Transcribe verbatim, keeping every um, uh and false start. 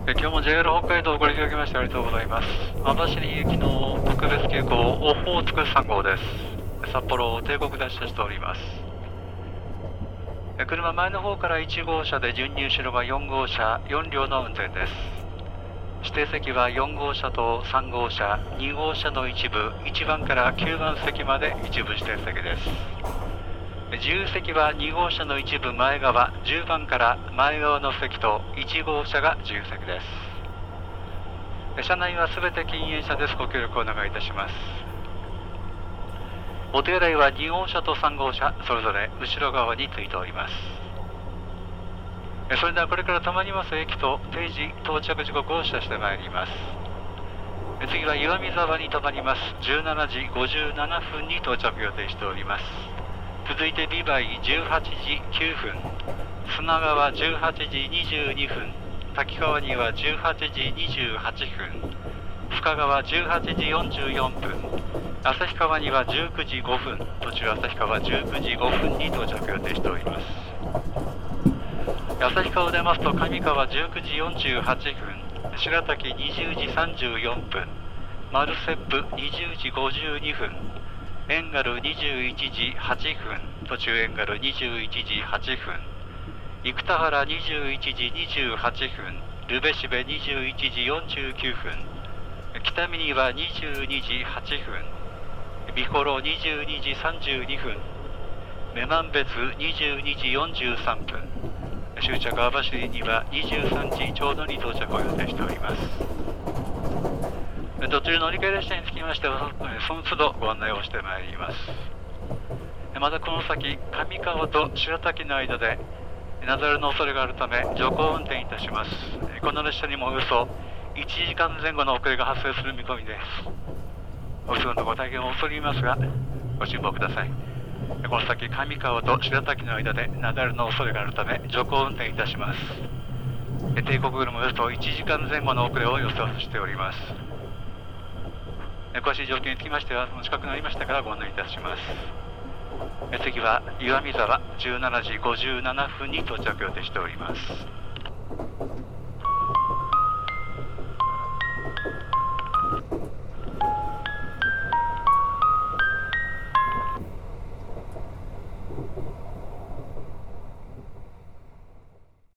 え今日も ジェイアール 北海道をご利用いただきましてありがとうございます。網走行きの特別急行オホーツクさん号です。札幌帝国発車しております。え車前の方からいち号車で順に後ろがよん号車、よん両の運転です。指定席はよん号車とさん号車、に号車の一部、いちばんからきゅうばん席まで一部指定席です。自由席はに号車の一部前側、じゅうばんから前側の席といち号車が自由席です。車内はすべて禁煙車です。ご協力お願いいたします。お手洗いはに号車とさん号車、それぞれ後ろ側についております。それではこれから止まります駅と定時到着時刻を知らせてまいります。次は岩見沢に停まります。じゅうしちじごじゅうななふんに到着予定しております。続いて美唄じゅうはちじきゅうふん、砂川じゅうはちじにじゅうにふん、滝川にはじゅうはちじにじゅうはっぷん、深川じゅうはちじよんじゅうよんぷん、旭川にはじゅうくじごふん、途中旭川じゅうくじごふんに到着予定しております。旭川を出ますと上川じゅうくじよんじゅうはっぷん、白滝にじゅうじさんじゅうよんぷん、丸切符にじゅうじごじゅうにふん、遠軽にじゅういちじはっぷん、途中遠軽にじゅういちじはっぷん、生田原にじゅういちじにじゅうはっぷん、留辺蘂にじゅういちじよんじゅうきゅうふん、北見庭にじゅうにじはっぷん、美幌にじゅうにじさんじゅうにふん、女満別にじゅうにじよんじゅうさんぷん、終着網走にはにじゅうさんじちょうどに到着を予定しております。途中乗り換え列車につきましてはその都度ご案内をしてまいります。またこの先上川と白滝の間で雪崩の恐れがあるため徐行運転いたします。この列車にもおよそいちじかんぜん後の遅れが発生する見込みです。お急ぎのご体験を恐れ入りますがご辛抱ください。この先上川と白滝の間で雪崩の恐れがあるため徐行運転いたします。帝国よりもおよそいちじかんぜん後の遅れを予想しております。詳しい状況につきましてはその近くなりましたからご案内いたします。次は岩見沢じゅうしちじごじゅうななふんに到着予定しております。